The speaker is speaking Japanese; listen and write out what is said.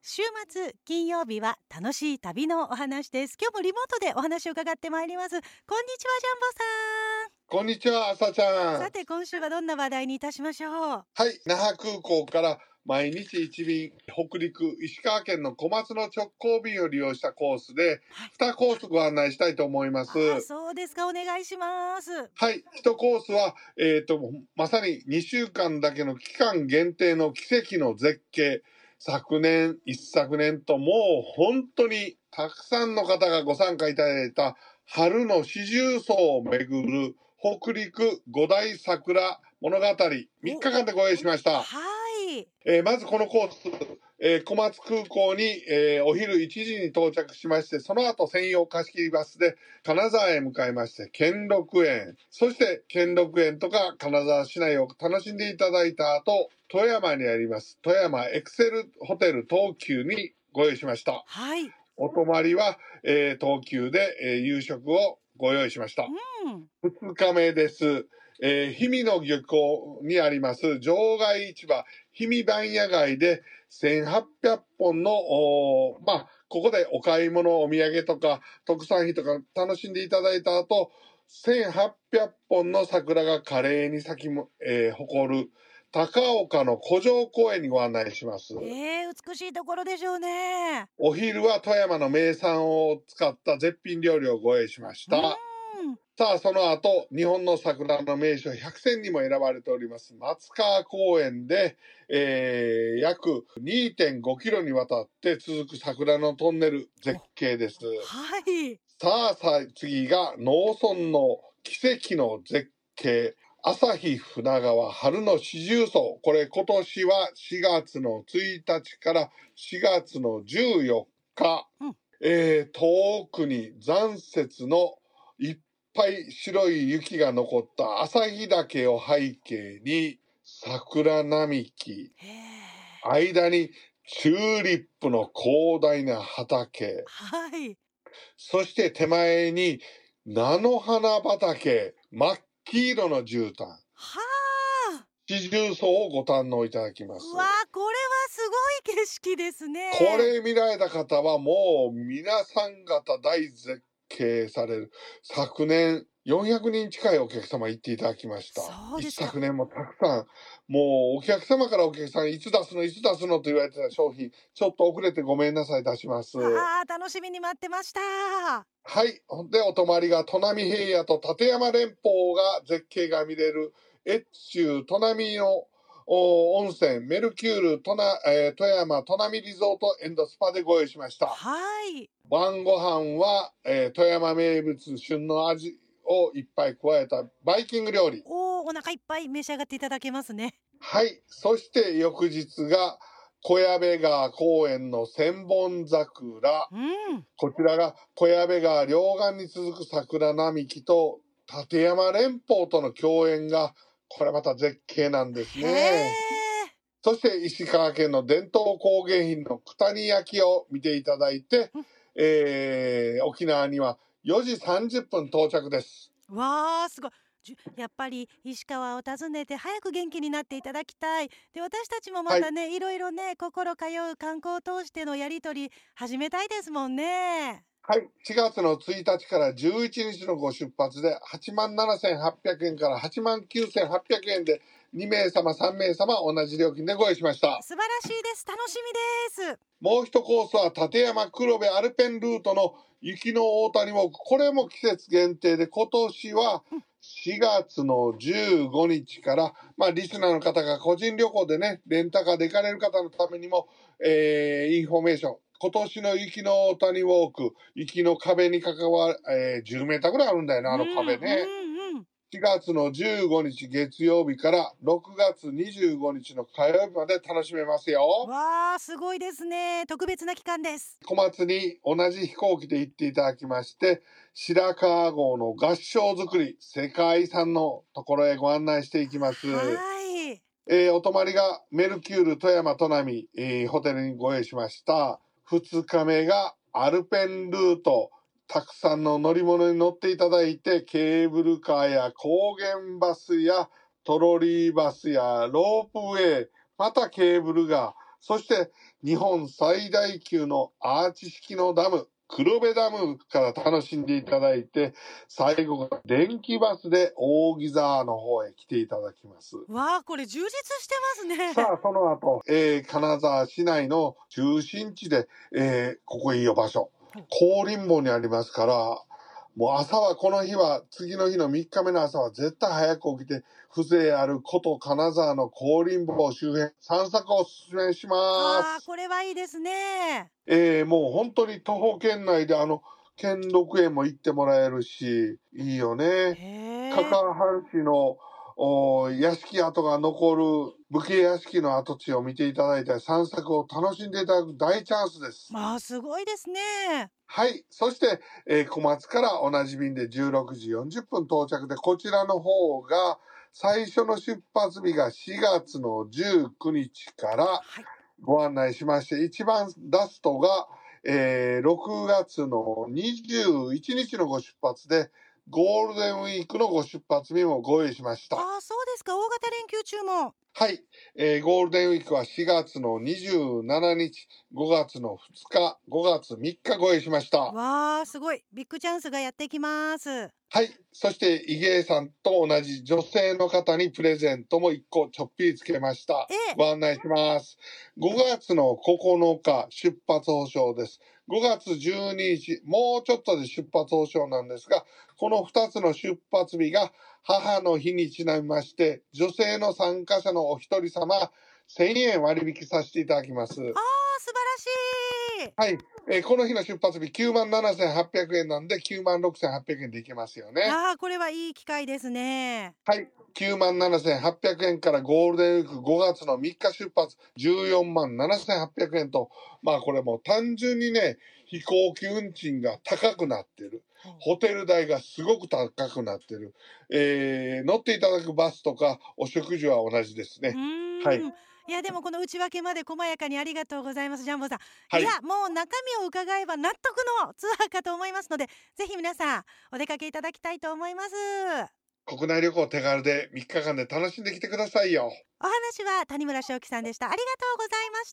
週末金曜日は楽しい旅のお話です。今日もリモートでお話を伺ってまいります。こんにちは、ジャンボさん。 こんにちは、朝ちゃん。 さて今週はどんな話題にいたしましょう。 はい、那覇空港から毎日1便、北陸、石川県の小松の直行便を利用したコースで、2コースご案内したいと思います。 そうですか、お願いします。 はい、1コースは、まさに2週間だけの期間限定の奇跡の絶景。一昨年ともう本当にたくさんの方がご参加いただいた春の四重奏をめぐる北陸五大桜物語3日間でご用意しました。 はい。 まずこのコース、小松空港に、お昼1時に到着しまして、その後専用貸し切りバスで金沢へ向かいまして、兼六園、そして兼六園とか金沢市内を楽しんでいただいた後、富山にあります富山エクセルホテル東急にご用意しました。 はい。 お泊まりは、東急で、夕食をご用意しました。2日目です。氷見の漁港にあります場外市場氷見番屋街で1800本のここでお買い物、お土産とか特産品とか楽しんでいただいた後、1800本の桜が華麗に咲き誇る高岡の古城公園にご案内します。 美しいところでしょうね。 お昼は富山の名産を使った絶品料理をご用意しました。さあ、その後、日本の桜の名所100選にも選ばれております松川公園で、約 2.5 キロにわたって続く桜のトンネル絶景です。 はい。 さあ、次が農村の奇跡の絶景。朝日船川春の四重奏。これ今年は4月の1日から4月の14日。遠くに残雪のいっぱい白い雪が残った旭岳を背景に桜並木、間にチューリップの広大な畑、 はい。 そして手前に菜の花畑、真っ黄色の絨毯、四重奏をご堪能いただきます。 わあ、これはすごい景色ですね。 これ見られた方はもう皆さん方大絶景される。昨年400人近いお客様行っていただきました。一昨年もたくさん、もうお客様からお客さんいつ出すのと言われてた商品、ちょっと遅れてごめんなさい出します。 楽しみに待ってました。 はい。で、お泊まりが砺波平野と立山連峰が絶景が見れる越中砺波の温泉メルキュール富山砺波リゾート&スパでご用意しました。 はい。 晩ご飯は、富山名物旬の味をいっぱい加えたバイキング料理。 お腹いっぱい召し上がっていただけますね。 はい。そして翌日が小矢部川公園の千本桜。こちらが小矢部川両岸に続く桜並木と立山連峰との共演がこれまた絶景なんですね。そして石川県の伝統工芸品の九谷焼を見ていただいて、沖縄には4時30分到着です。 わー、すごい。やっぱり石川を訪ねて早く元気になっていただきたい。で、私たちもまたね、いろいろね、心通う観光を通してのやり取り始めたいですもんね。 はい、4月の1日から11日のご出発で87,800円から89,800円で2名様3名様同じ料金でご用意しました。 素晴らしいです。楽しみです。 もう一コースは立山黒部アルペンルートの雪の大谷ウォーク。これも季節限定で今年は4月の15日から、リスナーの方が個人旅行でね、レンタカーで行かれる方のためにも、インフォメーション。今年の雪の大谷ウォーク、雪の壁に関わる、10メーターぐらいあるんだよね、あの壁ね。4月の15日月曜日から6月25日の火曜日まで楽しめますよ。 わー、すごいですね。特別な期間です。 小松に同じ飛行機で行っていただきまして、白川郷の合掌造り、世界遺産のところへご案内していきます。お泊まりがメルキュール富山砺波、ホテルにご用意しました。2日目がアルペンルート。たくさんの乗り物に乗っていただいて、ケーブルカーや高原バスやトロリーバスやロープウェイ、またケーブルカー、そして日本最大級のアーチ式のダム、黒部ダムから楽しんでいただいて、最後は電気バスで扇沢の方へ来ていただきます。 わあ、これ充実してますね。 さあ、その後、金沢市内の中心地で、ここいいよ場所。高林坊にありますから、もう朝はこの日は、次の日の3日目の朝は絶対早く起きて、風情ある古都金沢の高林坊周辺、散策をお勧めしまああ、 す。 これはいいですね。 もう本当に徒歩圏内で兼六園も行ってもらえるし、いいよね。 へえ。 高藩市の屋敷跡が残る武家屋敷の跡地を見ていただいて散策を楽しんでいただく大チャンスです。 まあ、すごいですね。 はい。そして、小松から同じ便で16時40分到着で、こちらの方が最初の出発日が4月の19日からはい。 ご案内しまして、一番ラストが、6月の21日のご出発で、ゴールデンウィークのご出発日もご用意しました。 ああ、そうですか。大型連休中も。 はい、ゴールデンウィークは4月の27日、5月の2日、5月3日ご用意しました。 わあ、すごい。ビッグチャンスがやってきます。 はい。そして、イゲイさんと同じ女性の方にプレゼントも1個ちょっぴりつけました。ご案内します。5月の9日出発保証です。5月12日、もうちょっとで出発保証なんですが、この2つの出発日が母の日にちなみまして、女性の参加者のお一人様、1000円割引させていただきます。 ああ、素晴らしい。 はい。この日の出発日97,800円なんで96,800円でいけますよね。 ああ、これはいい機会ですね。 はい。97,800円からゴールデンウィーク5月の3日出発147,800円と、まあこれもう単純にね、飛行機運賃が高くなってる。ホテル代がすごく高くなってる。乗っていただくバスとかお食事は同じですね。はい。 いやでもこの内訳まで細やかにありがとうございます、ジャンボさん。 はい。 いやもう中身を伺えば納得のツアーかと思いますので、ぜひ皆さんお出かけいただきたいと思います。 国内旅行手軽で3日間で楽しんできてくださいよ。 お話は谷村正樹さんでした。ありがとうございました。